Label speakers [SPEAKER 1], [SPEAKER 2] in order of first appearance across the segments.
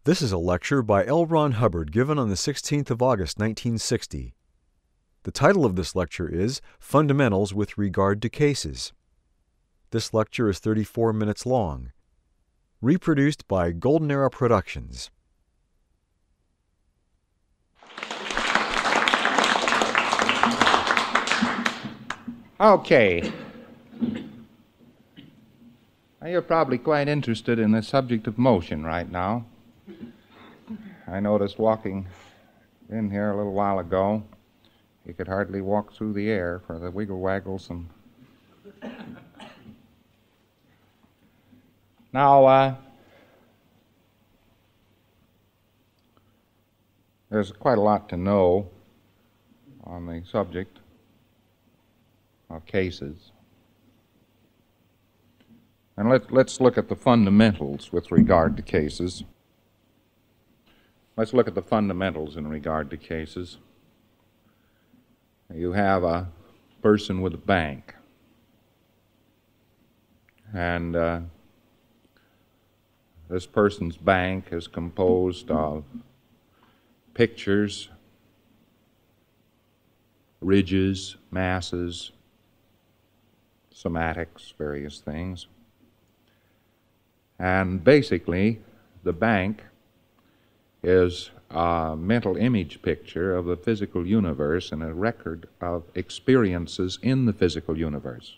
[SPEAKER 1] This is a lecture by L. Ron Hubbard given on the 16th of August, 1960. The title of this lecture is Fundamentals with Regard to Cases. This lecture is 34 minutes long. Reproduced by Golden Era Productions.
[SPEAKER 2] Okay. Now, you're probably quite interested in the subject of motion right now. I noticed walking in here a little while ago, you could hardly walk through the air for the wiggle waggles and... Now, there's quite a lot to know on the subject of cases. And let's look at the fundamentals with regard to cases. Let's look at the fundamentals in regard to cases. You have a person with a bank. And this person's bank is composed of pictures, ridges, masses, somatics, various things. And basically, the bank is a mental image picture of the physical universe and a record of experiences in the physical universe.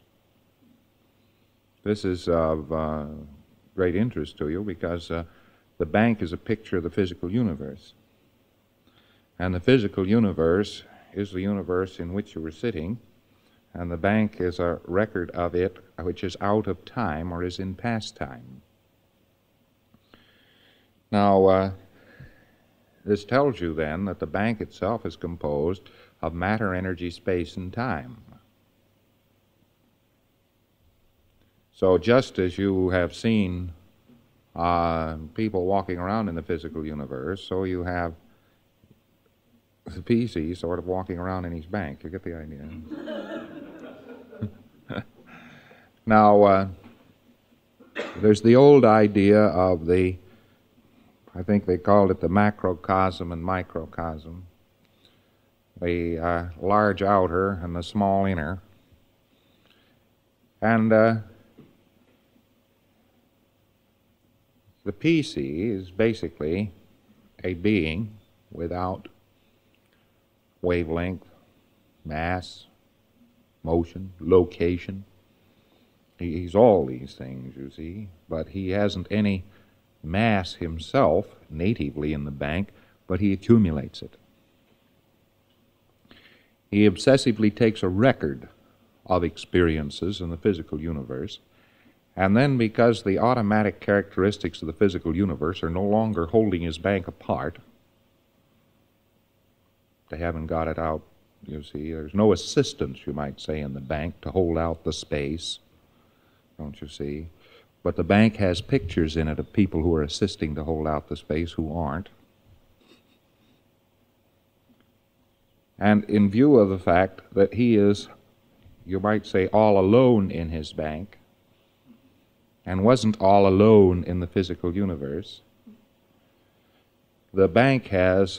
[SPEAKER 2] This is of great interest to you because the bank is a picture of the physical universe. And the physical universe is the universe in which you are sitting, and the bank is a record of it which is out of time or is in past time. Now, this tells you then that the bank itself is composed of matter, energy, space, and time. So just as you have seen people walking around in the physical universe, so you have the PC sort of walking around in his bank. You get the idea? Now, there's the old idea of the, I think they called it the macrocosm and microcosm, the large outer and the small inner. And the PC is basically a being without wavelength, mass, motion, location. He's all these things, you see, but he hasn't any mass himself natively in the bank, but he accumulates it. He obsessively takes a record of experiences in the physical universe, and then because the automatic characteristics of the physical universe are no longer holding his bank apart, they haven't got it out, you see, there's no assistance, you might say, in the bank to hold out the space, don't you see? But the bank has pictures in it of people who are assisting to hold out the space who aren't. And in view of the fact that he is, you might say, all alone in his bank, and wasn't all alone in the physical universe, the bank has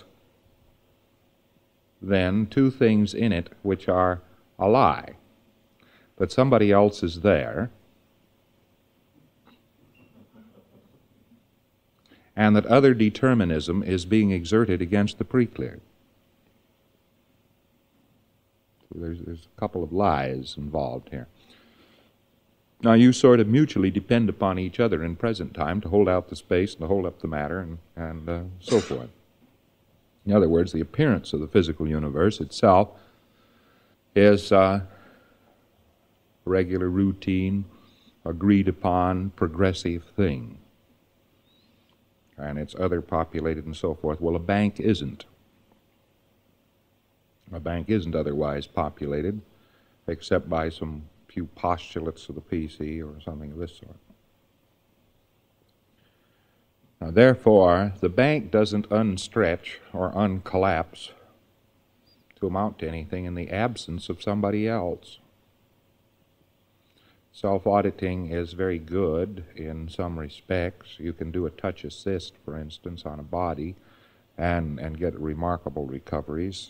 [SPEAKER 2] then two things in it which are a lie. That somebody else is there, and that other determinism is being exerted against the pre-cleared. So there's a couple of lies involved here. Now you sort of mutually depend upon each other in present time to hold out the space and to hold up the matter and so forth. In other words, the appearance of the physical universe itself is a regular, routine, agreed upon, progressive thing. And it's other populated and so forth. Well, a bank isn't. A bank isn't otherwise populated, except by some few postulates of the PC or something of this sort. Now, therefore, the bank doesn't unstretch or uncollapse to amount to anything in the absence of somebody else. Self-auditing is very good in some respects. You can do a touch assist, for instance, on a body and get remarkable recoveries.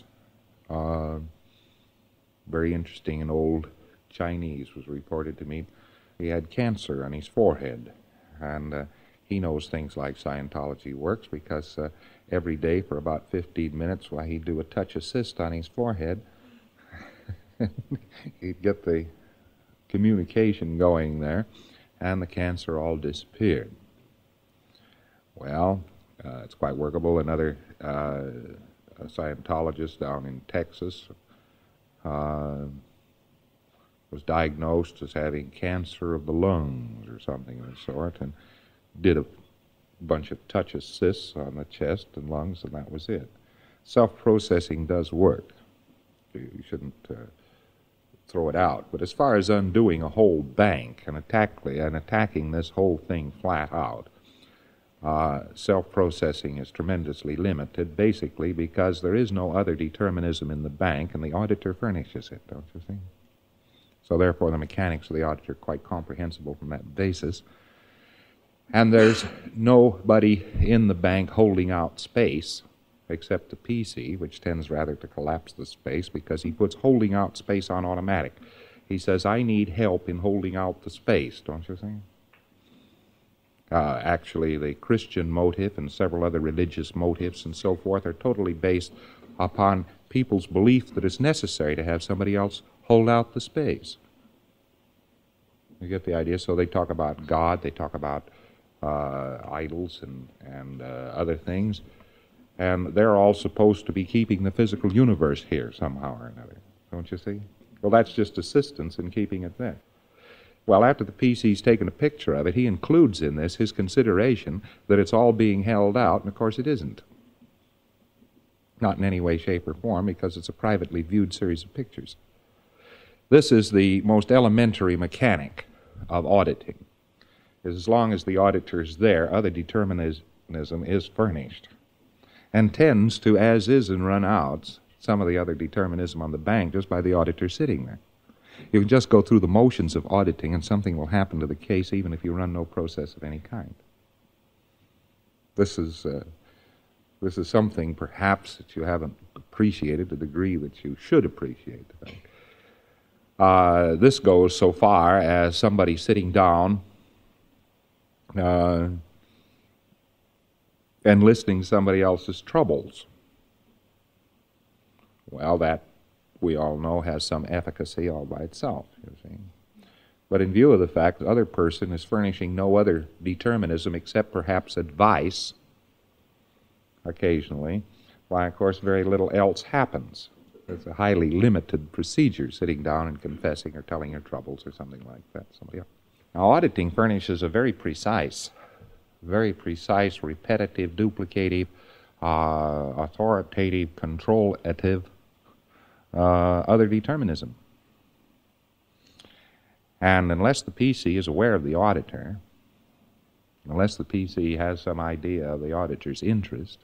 [SPEAKER 2] Very interesting, an old Chinese was reported to me. He had cancer on his forehead, and he knows things like Scientology works because every day for about 15 minutes, he'd do a touch assist on his forehead. He'd get the communication going there, and the cancer all disappeared. Well, it's quite workable. Another Scientologist down in Texas was diagnosed as having cancer of the lungs or something of the sort, and did a bunch of touch assists on the chest and lungs, and that was it. Self-processing does work. You shouldn't throw it out. But as far as undoing a whole bank and attacking this whole thing flat out, self-processing is tremendously limited, basically because there is no other determinism in the bank, and the auditor furnishes it, don't you see? So therefore the mechanics of the auditor are quite comprehensible from that basis. And there's nobody in the bank holding out space except the PC, which tends rather to collapse the space because he puts holding out space on automatic. He says, I need help in holding out the space, don't you think? Actually, the Christian motive and several other religious motives and so forth are totally based upon people's belief that it's necessary to have somebody else hold out the space. You get the idea? So they talk about God, they talk about idols and other things. And they're all supposed to be keeping the physical universe here somehow or another. Don't you see? Well, that's just assistance in keeping it there. Well, after the PC's taken a picture of it, he includes in this his consideration that it's all being held out, and of course it isn't. Not in any way, shape, or form, because it's a privately viewed series of pictures. This is the most elementary mechanic of auditing. As long as the auditor's there, other determinism is furnished, and tends to, as is and run out, some of the other determinism on the bank just by the auditor sitting there. You can just go through the motions of auditing and something will happen to the case even if you run no process of any kind. This is something perhaps that you haven't appreciated to the degree that you should appreciate. This goes so far as somebody sitting down and listing somebody else's troubles. Well, that we all know has some efficacy all by itself, you see. But in view of the fact that the other person is furnishing no other determinism except perhaps advice, occasionally, why, of course, very little else happens. It's a highly limited procedure, sitting down and confessing or telling your troubles or something like that. Somebody else. Now, auditing furnishes a very precise, repetitive, duplicative, authoritative, controlative, other determinism. And unless the PC is aware of the auditor, unless the PC has some idea of the auditor's interest,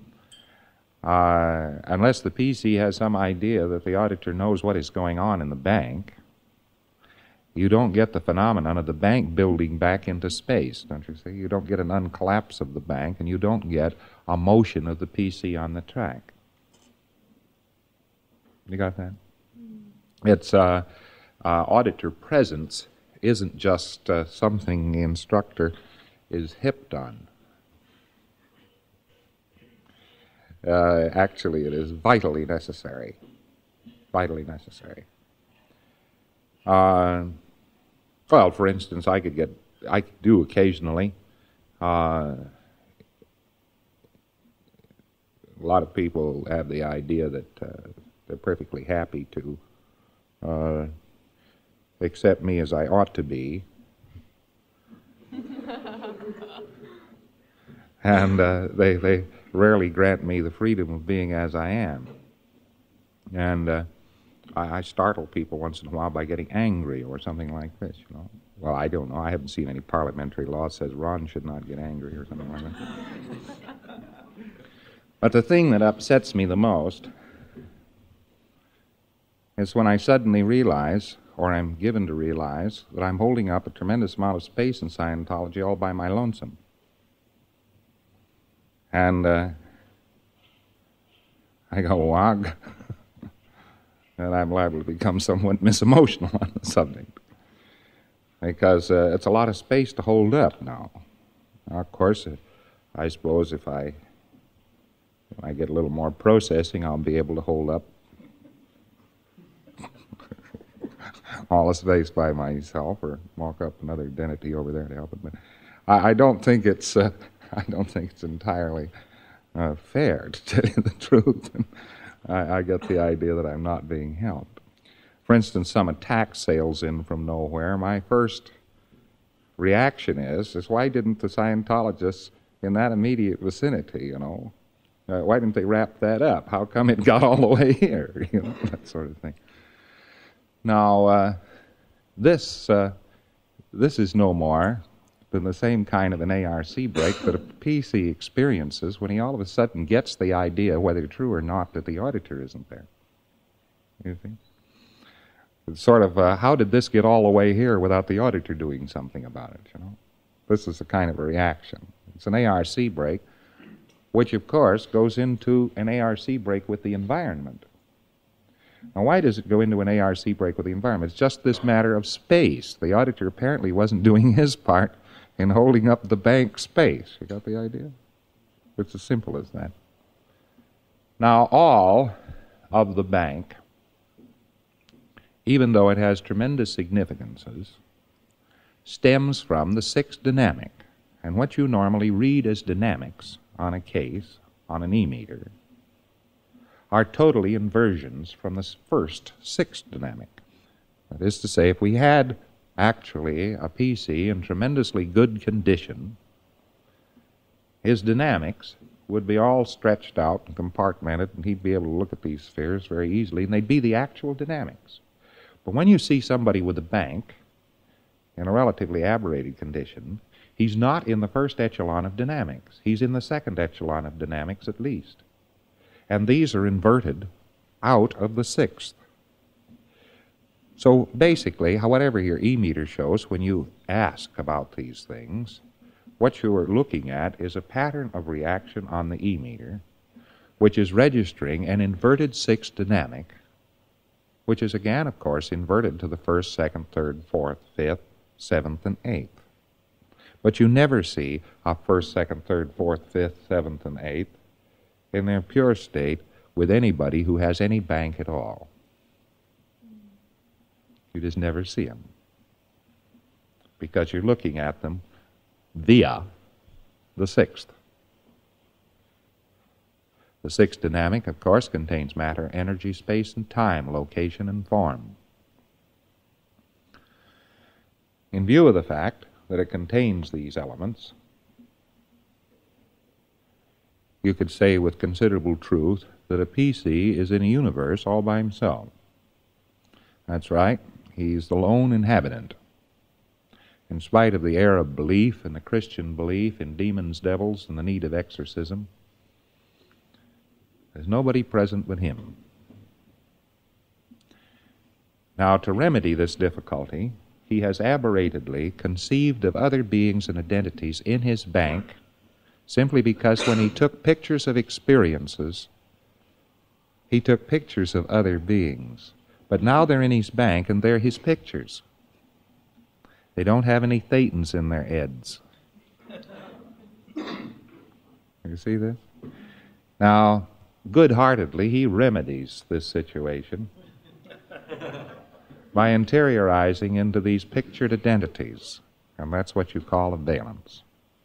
[SPEAKER 2] unless the PC has some idea that the auditor knows what is going on in the bank, you don't get the phenomenon of the bank building back into space, don't you see? You don't get an uncollapse of the bank, and you don't get a motion of the PC on the track. You got that? It's auditor presence isn't just something the instructor is hipped on. Actually, it is vitally necessary. Vitally necessary. Well, for instance, I could do occasionally. A lot of people have the idea that they're perfectly happy to accept me as I ought to be. And they rarely grant me the freedom of being as I am. And I startle people once in a while by getting angry or something like this, you know. Well, I don't know. I haven't seen any parliamentary law that says Ron should not get angry or something like that. But the thing that upsets me the most is when I suddenly realize or I'm given to realize, that I'm holding up a tremendous amount of space in Scientology all by my lonesome. And I go, wog, and I'm liable to become somewhat misemotional on the subject. Because it's a lot of space to hold up now. Now, of course, I suppose if when I get a little more processing, I'll be able to hold up all the space by myself, or walk up another identity over there to help it. But I don't think it's entirely fair, to tell you the truth. I get the idea that I'm not being helped. For instance, some attack sails in from nowhere. My first reaction is why didn't the Scientologists in that immediate vicinity, why didn't they wrap that up? How come it got all the way here? That sort of thing. Now, this is no more than the same kind of an ARC break that a PC experiences when he all of a sudden gets the idea, whether true or not, that the auditor isn't there. You see? It's sort of, how did this get all the way here without the auditor doing something about it, This is a kind of a reaction. It's an ARC break, which, of course, goes into an ARC break with the environment. Now, why does it go into an ARC break with the environment? It's just this matter of space. The auditor apparently wasn't doing his part in holding up the bank space. You got the idea? It's as simple as that. Now, all of the bank, even though it has tremendous significances, stems from the sixth dynamic. And what you normally read as dynamics on a case, on an E-meter, are totally inversions from the first sixth dynamic. That is to say, if we had actually a PC in tremendously good condition, his dynamics would be all stretched out and compartmented, and he'd be able to look at these spheres very easily, and they'd be the actual dynamics. But when you see somebody with a bank in a relatively aberrated condition, he's not in the first echelon of dynamics. He's in the second echelon of dynamics at least. And these are inverted out of the sixth. So basically, whatever your E-meter shows, when you ask about these things, what you are looking at is a pattern of reaction on the E-meter, which is registering an inverted sixth dynamic, which is again, of course, inverted to the first, second, third, fourth, fifth, seventh, and eighth. But you never see a first, second, third, fourth, fifth, seventh, and eighth in their pure state with anybody who has any bank at all. You just never see them, because you're looking at them via the sixth. The sixth dynamic, of course, contains matter, energy, space, and time, location, and form. In view of the fact that it contains these elements, you could say with considerable truth that a PC is in a universe all by himself. That's right, he's the lone inhabitant. In spite of the Arab belief and the Christian belief in demons, devils, and the need of exorcism, there's nobody present but him. Now, to remedy this difficulty, he has aberratedly conceived of other beings and identities in his bank, simply because when he took pictures of experiences, he took pictures of other beings. But now they're in his bank, and they're his pictures. They don't have any thetans in their heads. You see this? Now, good-heartedly, he remedies this situation by interiorizing into these pictured identities, and that's what you call a valence.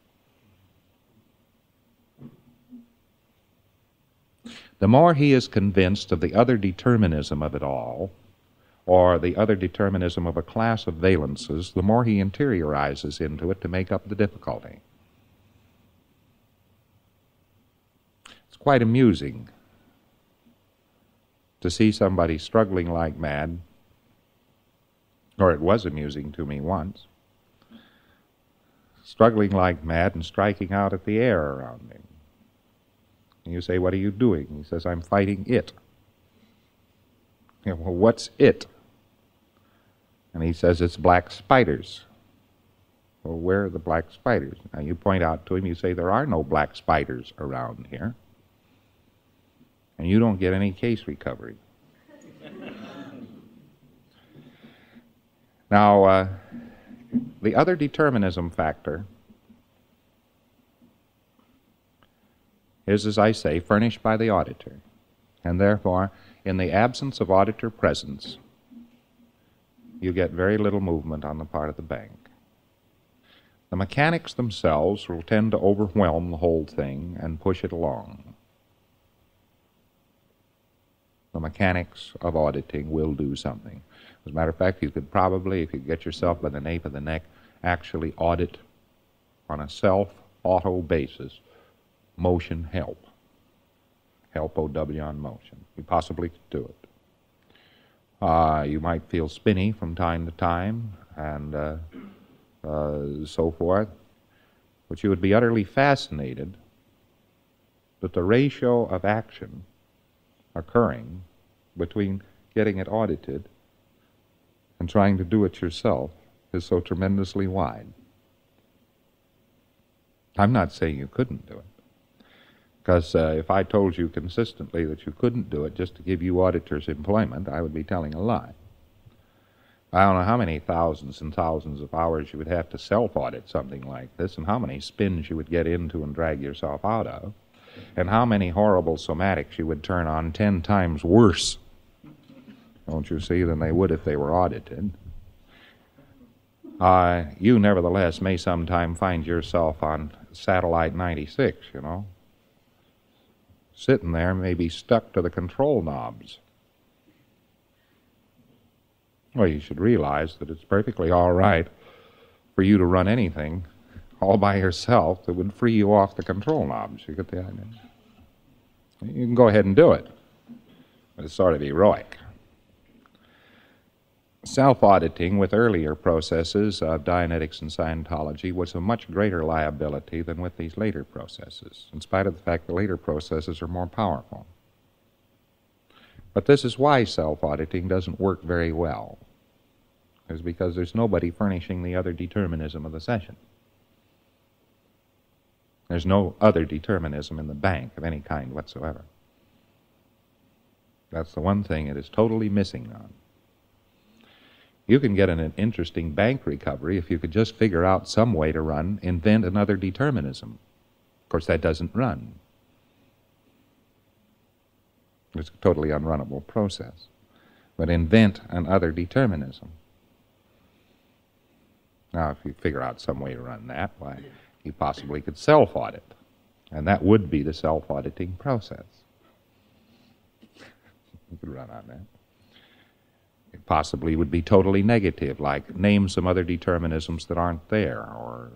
[SPEAKER 2] The more he is convinced of the other determinism of it all, or the other determinism of a class of valences, the more he interiorizes into it to make up the difficulty. It's quite amusing to see somebody struggling like mad, or it was amusing to me once, struggling like mad and striking out at the air around him. And you say, what are you doing? He says, I'm fighting it. You know, well, what's it? And he says it's black spiders. Well, where are the black spiders? Now you point out to him, you say there are no black spiders around here. And you don't get any case recovery. Now, the other determinism factor is, as I say, furnished by the auditor. And therefore, in the absence of auditor presence, you get very little movement on the part of the bank. The mechanics themselves will tend to overwhelm the whole thing and push it along. The mechanics of auditing will do something. As a matter of fact, you could probably, if you get yourself by the nape of the neck, actually audit on a self-auto basis motion help. Help OW on motion. You possibly could do it. You might feel spinny from time to time and so forth, but you would be utterly fascinated that the ratio of action occurring between getting it audited and trying to do it yourself is so tremendously wide. I'm not saying you couldn't do it, because if I told you consistently that you couldn't do it just to give you auditors employment, I would be telling a lie. I don't know how many thousands and thousands of hours you would have to self-audit something like this, and how many spins you would get into and drag yourself out of, and how many horrible somatics you would turn on 10 times worse, don't you see, than they would if they were audited. You, nevertheless, may sometime find yourself on Satellite 96, you know, sitting there, maybe stuck to the control knobs. Well, you should realize that it's perfectly all right for you to run anything all by yourself that would free you off the control knobs. You get the idea? You can go ahead and do it, but it's sort of heroic. Self-auditing with earlier processes of Dianetics and Scientology was a much greater liability than with these later processes, in spite of the fact the later processes are more powerful. But this is why self-auditing doesn't work very well, is because there's nobody furnishing the other determinism of the session. There's no other determinism in the bank of any kind whatsoever. That's the one thing it is totally missing on. You can get an interesting bank recovery if you could just figure out some way to invent another determinism. Of course, that doesn't run. It's a totally unrunnable process. But invent another determinism. Now, if you figure out some way to run that, why, you possibly could self-audit. And that would be the self-auditing process. You could run on that. It possibly would be totally negative, like name some other determinisms that aren't there, or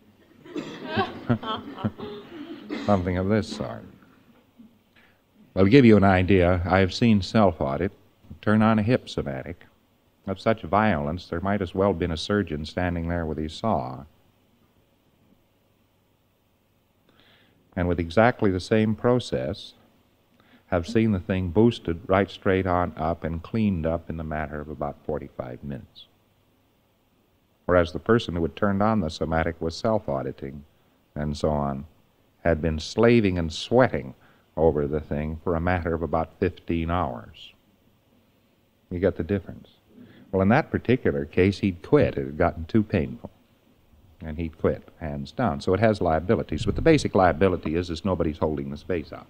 [SPEAKER 2] something of this sort. Well, to give you an idea, I have seen self-audit turn on a hip somatic of such violence there might as well have been a surgeon standing there with his saw. And with exactly the same process, have seen the thing boosted right straight on up and cleaned up in the matter of about 45 minutes. Whereas the person who had turned on the somatic was self-auditing and so on, had been slaving and sweating over the thing for a matter of about 15 hours. You get the difference. Well, in that particular case, he'd quit. It had gotten too painful. And he'd quit, hands down. So it has liabilities. But the basic liability is nobody's holding the space out.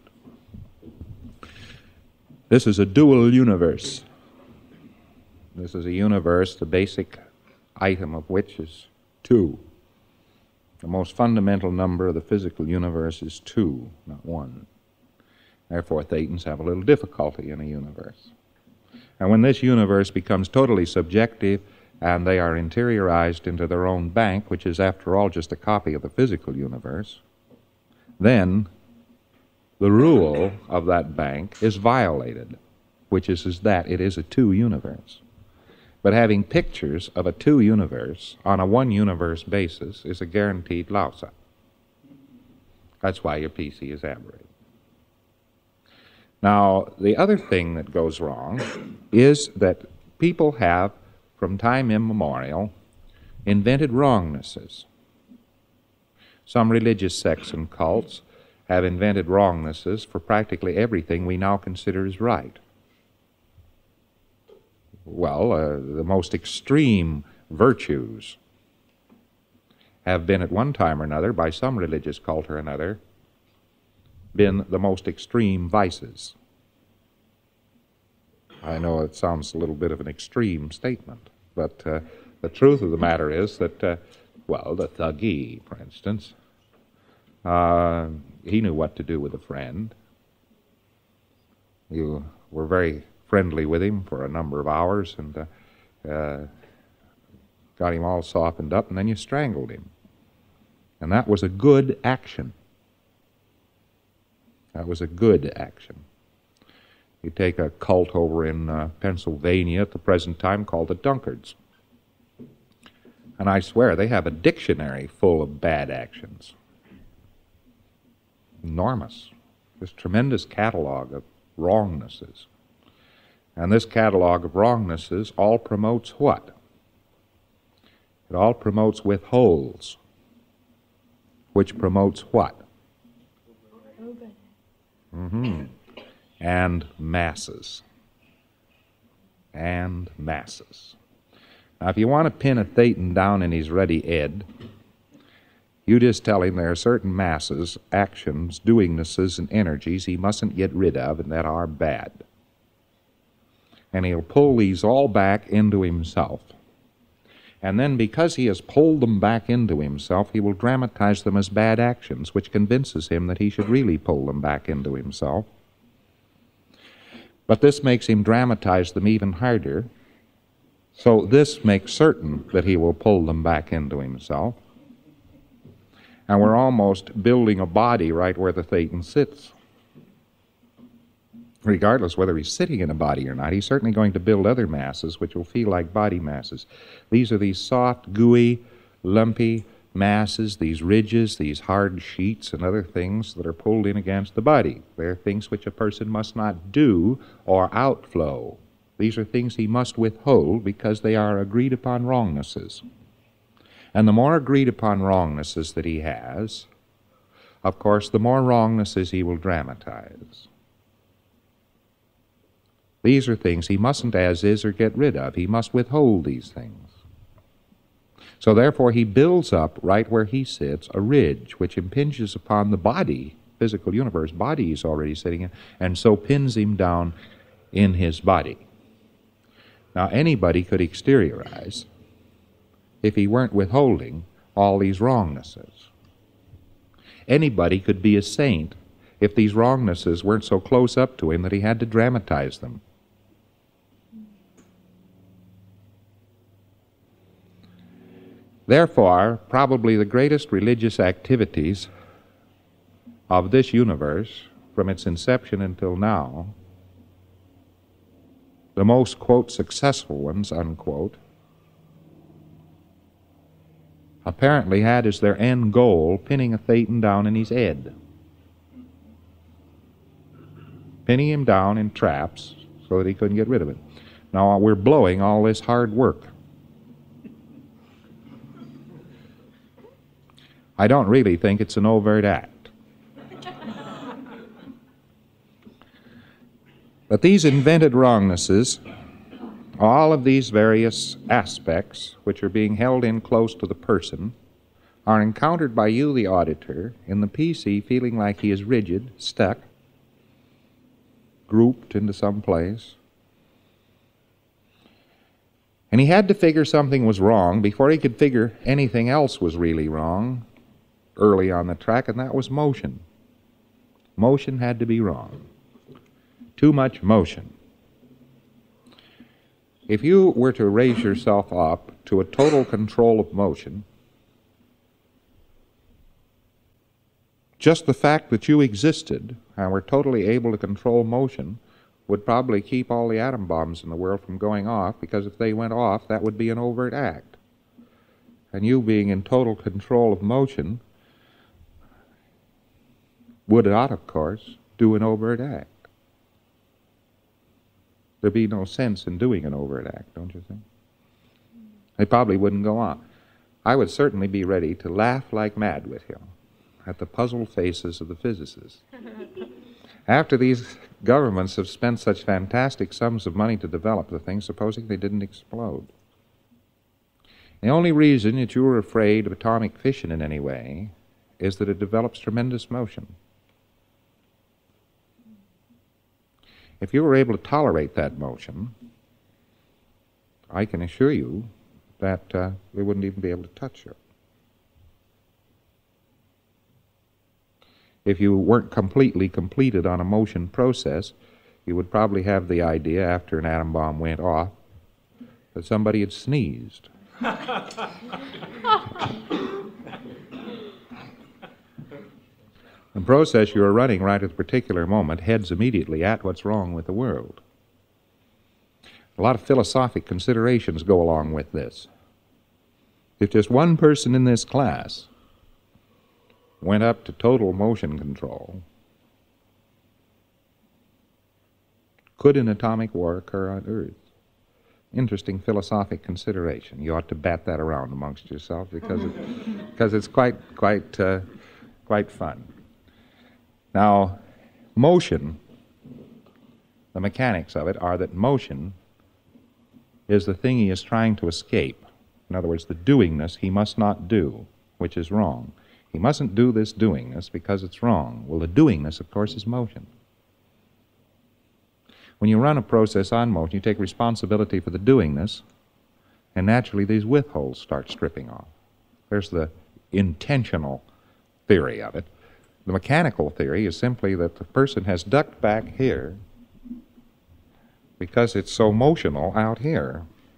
[SPEAKER 2] This is a dual universe. This is a universe, the basic item of which is 2. The most fundamental number of the physical universe is 2, not 1. Therefore, Thetans have a little difficulty in a universe. And when this universe becomes totally subjective and they are interiorized into their own bank, which is, after all, just a copy of the physical universe, then the rule of that bank is violated, which is that it is a 2 universe. But having pictures of a 2 universe on a 1 universe basis is a guaranteed louse-up. That's why your PC is aberrated. Now, the other thing that goes wrong is that people have from time immemorial, invented wrongnesses. Some religious sects and cults have invented wrongnesses for practically everything we now consider as right. Well, the most extreme virtues have been at one time or another, by some religious cult or another, been the most extreme vices. I know it sounds a little bit of an extreme statement, but the truth of the matter is that, the Thuggee, for instance, he knew what to do with a friend. You were very friendly with him for a number of hours and got him all softened up, and then you strangled him. And that was a good action. That was a good action. You take a cult over in Pennsylvania at the present time called the Dunkards. And I swear they have a dictionary full of bad actions. Enormous. This tremendous catalog of wrongnesses. And this catalog of wrongnesses all promotes what? It all promotes withholds. Which promotes what? And masses. And masses. Now, if you want to pin a Thetan down in his ready Ed, you just tell him there are certain masses, actions, doingnesses, and energies he mustn't get rid of and that are bad. And he'll pull these all back into himself. And then because he has pulled them back into himself, he will dramatize them as bad actions, which convinces him that he should really pull them back into himself. But this makes him dramatize them even harder. So this makes certain that he will pull them back into himself. And we're almost building a body right where the Thetan sits. Regardless whether he's sitting in a body or not, he's certainly going to build other masses which will feel like body masses. These are these soft, gooey, lumpy masses, these ridges, these hard sheets and other things that are pulled in against the body. They're things which a person must not do or outflow. These are things he must withhold because they are agreed upon wrongnesses. And the more agreed upon wrongnesses that he has, of course, the more wrongnesses he will dramatize. These are things he mustn't as is or get rid of. He must withhold these things. So therefore he builds up right where he sits a ridge which impinges upon the body, physical universe, body he's already sitting in, and so pins him down in his body. Now anybody could exteriorize if he weren't withholding all these wrongnesses. Anybody could be a saint if these wrongnesses weren't so close up to him that he had to dramatize them. Therefore, probably the greatest religious activities of this universe, from its inception until now, the most, quote, successful ones, unquote, apparently had as their end goal pinning a Thetan down in his head. Pinning him down in traps so that he couldn't get rid of it. Now, we're blowing all this hard work. I don't really think it's an overt act. But these invented wrongnesses, all of these various aspects which are being held in close to the person, are encountered by you, the auditor, in the PC feeling like he is rigid, stuck, grouped into some place. And he had to figure something was wrong before he could figure anything else was really wrong early on the track, and that was motion. Motion had to be wrong. Too much motion. If you were to raise yourself up to a total control of motion, just the fact that you existed and were totally able to control motion would probably keep all the atom bombs in the world from going off, because if they went off, that would be an overt act. And you being in total control of motion would not, of course, do an overt act. There'd be no sense in doing an overt act, don't you think? They probably wouldn't go on. I would certainly be ready to laugh like mad with him at the puzzled faces of the physicists. After these governments have spent such fantastic sums of money to develop the thing, supposing they didn't explode. The only reason that you are afraid of atomic fission in any way is that it develops tremendous motion. If you were able to tolerate that motion, I can assure you that we wouldn't even be able to touch you. If you weren't completely completed on a motion process, you would probably have the idea after an atom bomb went off that somebody had sneezed. The process you are running right at the particular moment heads immediately at what's wrong with the world. A lot of philosophic considerations go along with this. If just one person in this class went up to total motion control, could an atomic war occur on Earth? Interesting philosophic consideration. You ought to bat that around amongst yourselves because it's quite fun. Now, motion, the mechanics of it are that motion is the thing he is trying to escape. In other words, the doingness he must not do, which is wrong. He mustn't do this doingness because it's wrong. Well, the doingness, of course, is motion. When you run a process on motion, you take responsibility for the doingness, and naturally these withholds start stripping off. There's the intentional theory of it. The mechanical theory is simply that the person has ducked back here because it's so motional out here,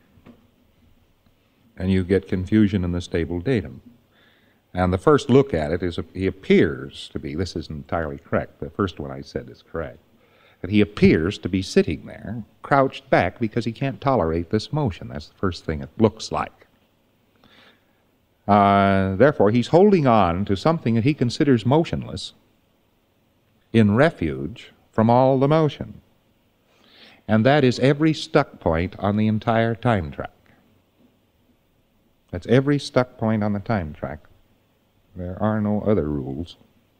[SPEAKER 2] and you get confusion in the stable datum. And the first look at it is he appears to be, this isn't entirely correct, the first one I said is correct, that he appears to be sitting there, crouched back because he can't tolerate this motion. That's the first thing it looks like. Therefore, he's holding on to something that he considers motionless in refuge from all the motion. And that is every stuck point on the entire time track. That's every stuck point on the time track. There are no other rules.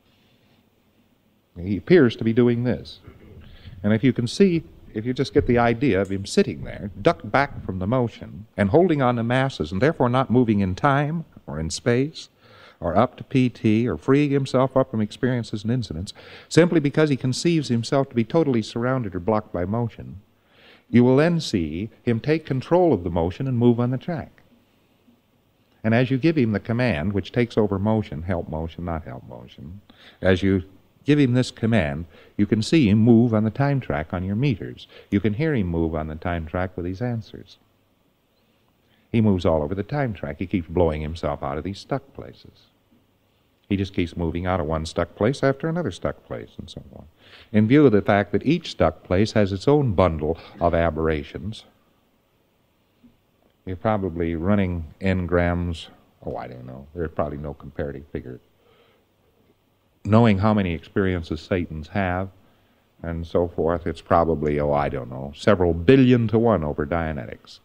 [SPEAKER 2] He appears to be doing this. And if you can see, if you just get the idea of him sitting there, ducked back from the motion, and holding on to masses, and therefore not moving in time, or in space, or up to PT, or freeing himself up from experiences and incidents, simply because he conceives himself to be totally surrounded or blocked by motion, you will then see him take control of the motion and move on the track. And as you give him the command, which takes over motion, help motion, not help motion, as you give him this command, you can see him move on the time track on your meters. You can hear him move on the time track with his answers. He moves all over the time track. He keeps blowing himself out of these stuck places. He just keeps moving out of one stuck place after another stuck place, and so on. In view of the fact that each stuck place has its own bundle of aberrations, you're probably running n-grams, I don't know, there's probably no comparative figure. Knowing how many experiences Satans have, and so forth, it's probably, I don't know, several billion to one over Dianetics.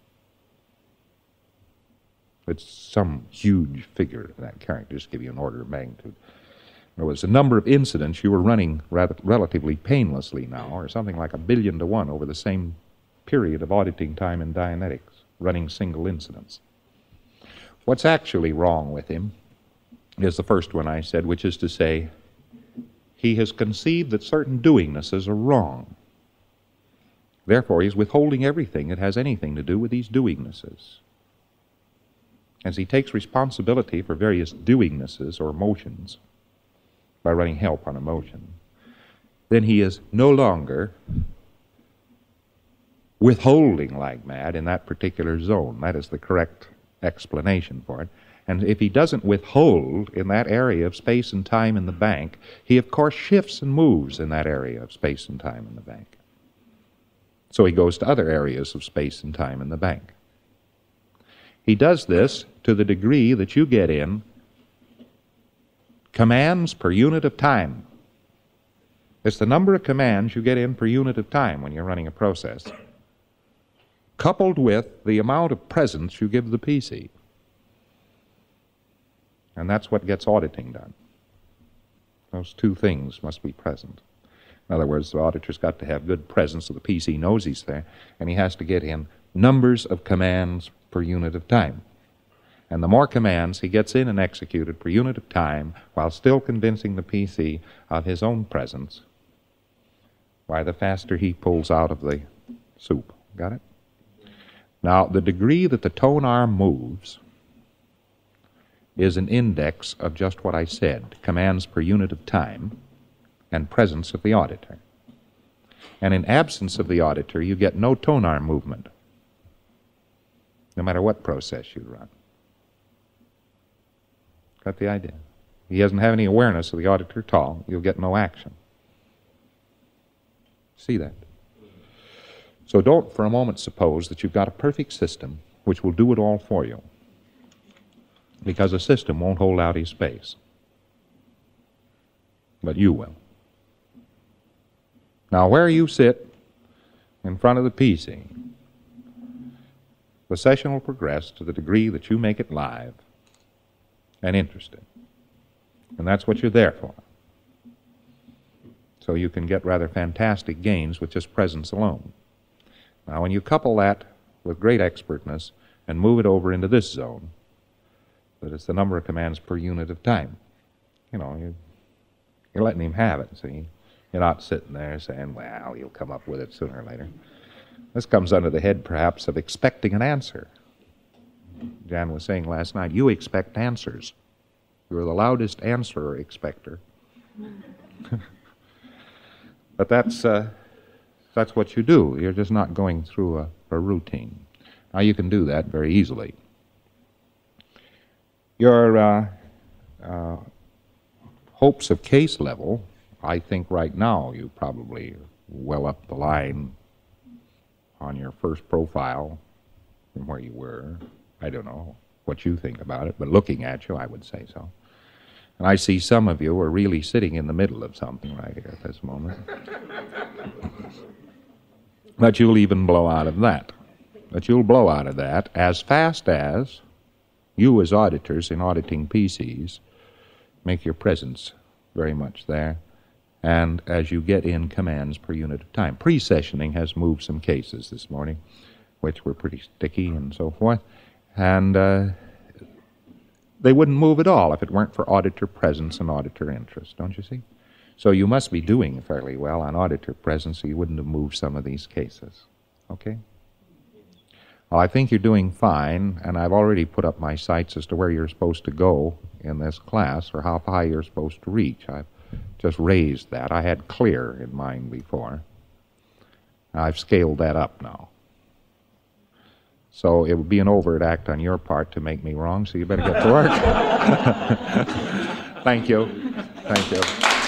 [SPEAKER 2] It's some huge figure of that character, just to give you an order of magnitude. There was a number of incidents you were running relatively painlessly now, or something like 1 billion to 1 over the same period of auditing time in Dianetics, running single incidents. What's actually wrong with him is the first one I said, which is to say, he has conceived that certain doingnesses are wrong. Therefore, he's withholding everything that has anything to do with these doingnesses. As he takes responsibility for various doingnesses or motions by running help on a motion, then he is no longer withholding like mad in that particular zone. That is the correct explanation for it. And if he doesn't withhold in that area of space and time in the bank, he of course shifts and moves in that area of space and time in the bank. So he goes to other areas of space and time in the bank. He does this to the degree that you get in commands per unit of time. It's the number of commands you get in per unit of time when you're running a process. coupled with the amount of presence you give the PC. And that's what gets auditing done. Those two things must be present. In other words, the auditor's got to have good presence so the PC knows he's there, and he has to get in numbers of commands per unit of time. And the more commands he gets in and executed per unit of time while still convincing the PC of his own presence, why, the faster he pulls out of the soup. Got it? Now, the degree that the tone arm moves is an index of just what I said, commands per unit of time and presence of the auditor. And in absence of the auditor, you get no tone arm movement, no matter what process you run. Got the idea? He doesn't have any awareness of the auditor at all. You'll get no action. See that? So don't for a moment suppose that you've got a perfect system which will do it all for you, because a system won't hold out his space. But you will. Now, where you sit in front of the PC, the session will progress to the degree that you make it live and interesting. And that's what you're there for. So you can get rather fantastic gains with just presence alone. Now, when you couple that with great expertness and move it over into this zone, that is the number of commands per unit of time, you're letting him have it, see? You're not sitting there saying, well, he'll come up with it sooner or later. This comes under the head, perhaps, of expecting an answer. Jan was saying last night, you expect answers. You're the loudest answerer expector. But that's what you do. You're just not going through a routine. Now, you can do that very easily. Your hopes of case level, I think right now you probably well up the line on your first profile from where you were. I don't know what you think about it, but looking at you, I would say so. And I see some of you are really sitting in the middle of something right here at this moment. But you'll even blow out of that. But you'll blow out of that as fast as you as auditors in auditing PCs make your presence very much there, and as you get in commands per unit of time. Pre-sessioning has moved some cases this morning, which were pretty sticky and so forth, and they wouldn't move at all if it weren't for auditor presence and auditor interest, don't you see? So you must be doing fairly well on auditor presence, so you wouldn't have moved some of these cases. Okay? Well, I think you're doing fine, and I've already put up my sights as to where you're supposed to go in this class, or how high you're supposed to reach. I've just raised that. I had clear in mind before. I've scaled that up now. So it would be an overt act on your part to make me wrong, so you better get to work. Thank you. Thank you.